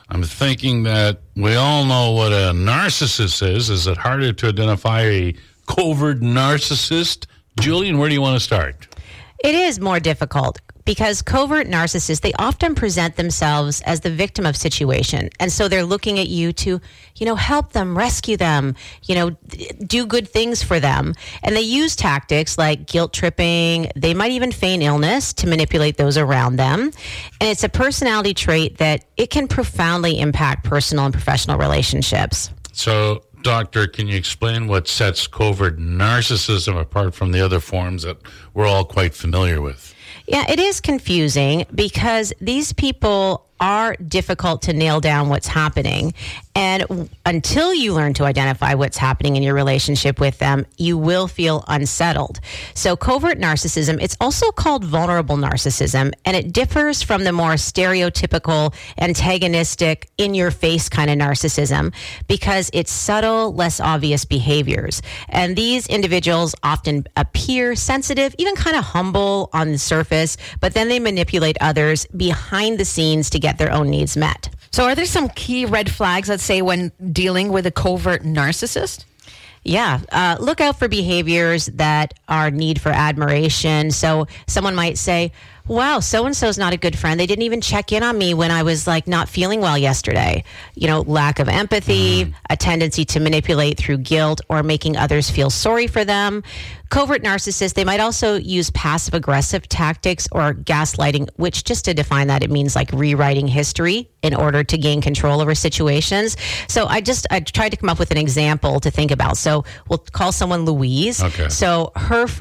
I'm thinking that we all know what a narcissist is. Is it harder to identify a covert narcissist? Julian, where do you want to start? It is more difficult because covert narcissists, they often present themselves as the victim of situation. And so they're looking at you to, help them, rescue them, do good things for them. And they use tactics like guilt tripping. They might even feign illness to manipulate those around them. And it's a personality trait that it can profoundly impact personal and professional relationships. So, Doctor, can you explain what sets covert narcissism apart from the other forms that we're all quite familiar with? Yeah, it is confusing because these people are difficult to nail down what's happening. And until you learn to identify what's happening in your relationship with them, you will feel unsettled. So covert narcissism, it's also called vulnerable narcissism, and it differs from the more stereotypical, antagonistic, in-your-face kind of narcissism because it's subtle, less obvious behaviors. And these individuals often appear sensitive, even kind of humble on the surface, but then they manipulate others behind the scenes to get their own needs met. So are there some key red flags, let's say, when dealing with a covert narcissist? Yeah. Look out for behaviors that are need for admiration. So someone might say, wow, so-and-so's not a good friend. They didn't even check in on me when I was not feeling well yesterday. Lack of empathy, a tendency to manipulate through guilt or making others feel sorry for them. Covert narcissists, they might also use passive-aggressive tactics or gaslighting, which just to define that, it means rewriting history in order to gain control over situations. So I tried to come up with an example to think about. So we'll call someone Louise. Okay. So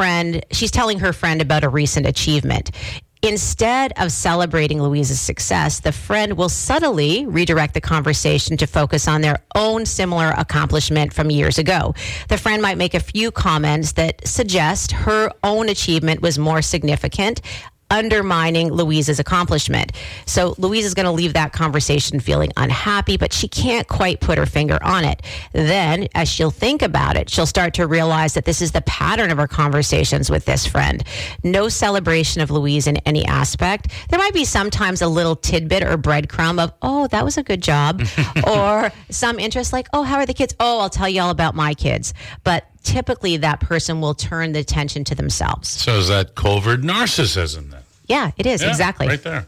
she's telling her friend about a recent achievement. Instead of celebrating Louise's success, the friend will subtly redirect the conversation to focus on their own similar accomplishment from years ago. The friend might make a few comments that suggest her own achievement was more significant, undermining Louise's accomplishment. So Louise is going to leave that conversation feeling unhappy, but she can't quite put her finger on it. Then, as she'll think about it, she'll start to realize that this is the pattern of her conversations with this friend. No celebration of Louise in any aspect. There might be sometimes a little tidbit or breadcrumb of, oh, that was a good job. Or some interest like, oh, how are the kids? Oh, I'll tell you all about my kids. But typically that person will turn the attention to themselves. So is that covert narcissism then? Yeah, it is. Yeah, exactly. Right there.